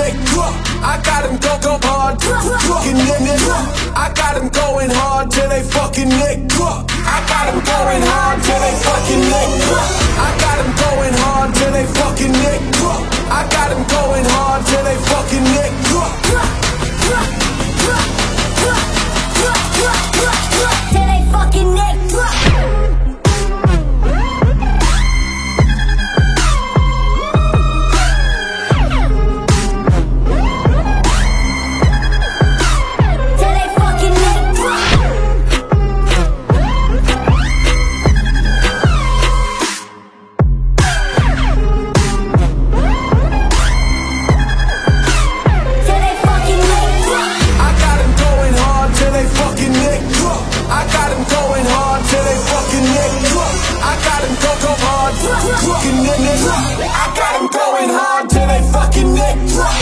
neck drop. I got them go hard, fucking neck drop. I got them going hard till they fucking neck drop. I got them going hard till they fucking neck drop. I got them going hard till they fucking neck drop. I got them going hard till they fucking neck drop. Till they fucking neck drop. I got them going hard till they fucking neck drop.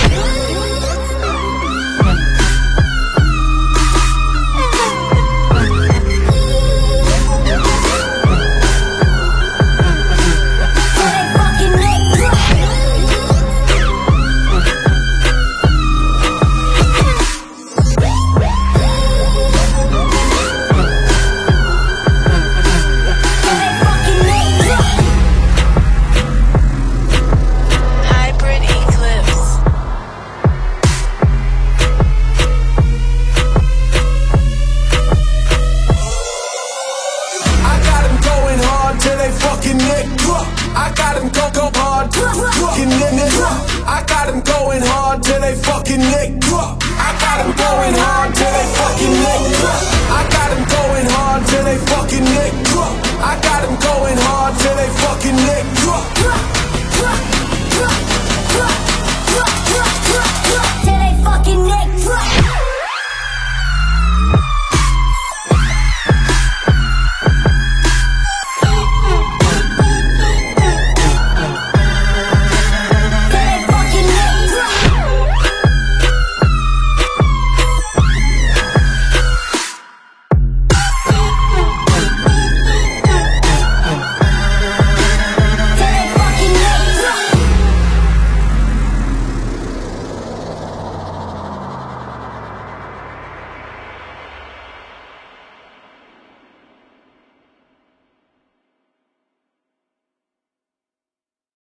I got them go hard, fucking neck drop. I got them going hard till they fucking neck drop.